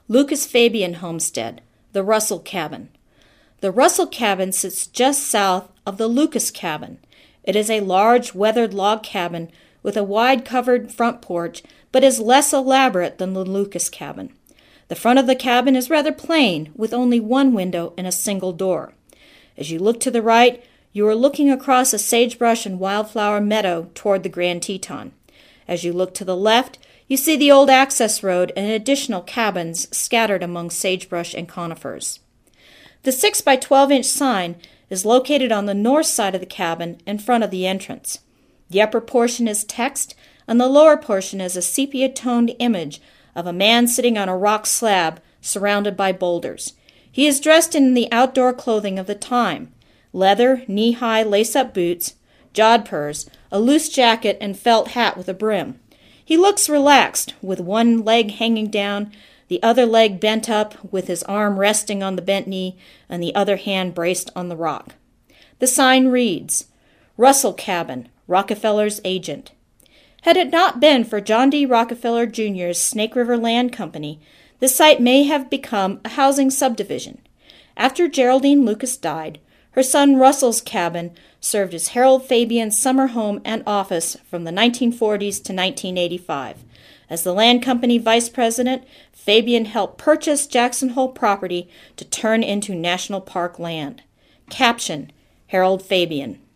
Lucas Fabian homestead, the Russell Cabin. The Russell Cabin sits just south of the Lucas Cabin. It is a large, weathered log cabin with a wide covered front porch, but is less elaborate than the Lucas Cabin. The front of the cabin is rather plain, with only one window and a single door. As you look to the right, you are looking across a sagebrush and wildflower meadow toward the Grand Teton. As you look to the left, you see the old access road and additional cabins scattered among sagebrush and conifers. The 6 by 12-inch sign is located on the north side of the cabin in front of the entrance. The upper portion is text, and the lower portion is a sepia-toned image of a man sitting on a rock slab surrounded by boulders. He is dressed in the outdoor clothing of the time: leather, knee-high lace-up boots, jodhpurs, a loose jacket, and felt hat with a brim. He looks relaxed, with one leg hanging down, the other leg bent up, with his arm resting on the bent knee and the other hand braced on the rock. The sign reads, Russell Cabin, Rockefeller's agent. Had it not been for John D. Rockefeller Jr.'s Snake River Land Company, the site may have become a housing subdivision. After Geraldine Lucas died, her son Russell's cabin served as Harold Fabian's summer home and office from the 1940s to 1985. As the land company vice president, Fabian helped purchase Jackson Hole property to turn into national park land. Caption: Harold Fabian.